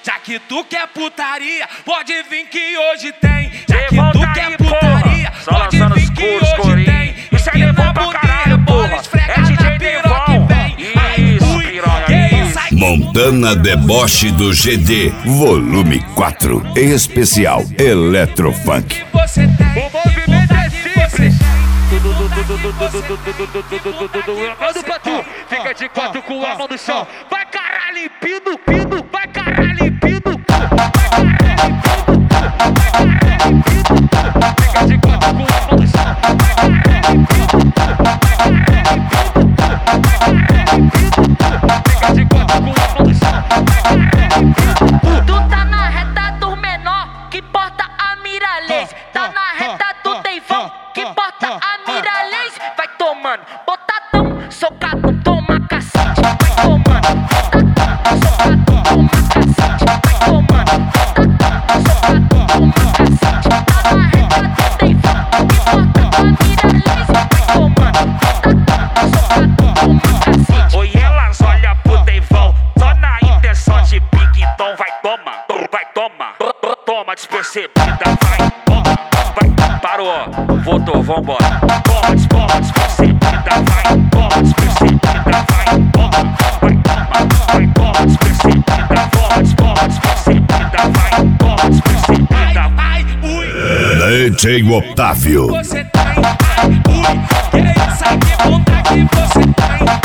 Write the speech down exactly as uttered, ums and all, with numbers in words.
Já que tu quer putaria, pode vir que hoje tem. Já que tu quer putaria, pode vir que hoje tem. Isso é levou pra caralho, porra. É D J Devon. Isso, piranha. Montana Deboche do G D, volume quatro, em especial Eletrofunk. O movimento é simples. Manda pra tu, fica de quatro com a mão no chão. Vai caralho, limpino, pino, vai caralho, limpino. Fica de quatro com a mão no chão. Fica de quatro com a mão no chão. Tu tá na reta do menor, que porta a Miralês. Tá na reta do Deivão, que porta a Miralês. Vai tomando, botadão, socadão, toma cacete. Vai tomando, botadão, socadão, toma cacete. Vai tomando, botadão, socadão, toma cacete. Tá na reta do Deivão, que porta a Miralês. Vai tomando, botadão, socadão, toma cacete. Oi, elas olham pro Deivão, só na intenção de pique, então vai toma, vai toma, toma despercebida, vai toma, vai, parou, voltou, vambora. Toma, toma despercebida, vai, toma despercebida, vai, toma, vai toma, vai toma despercebida, toma, toma despercebida, vai, toma despercebida. Ai, ui, D J Otávio. você tem, ai, ui, que é isso aí, que bunda que você tem.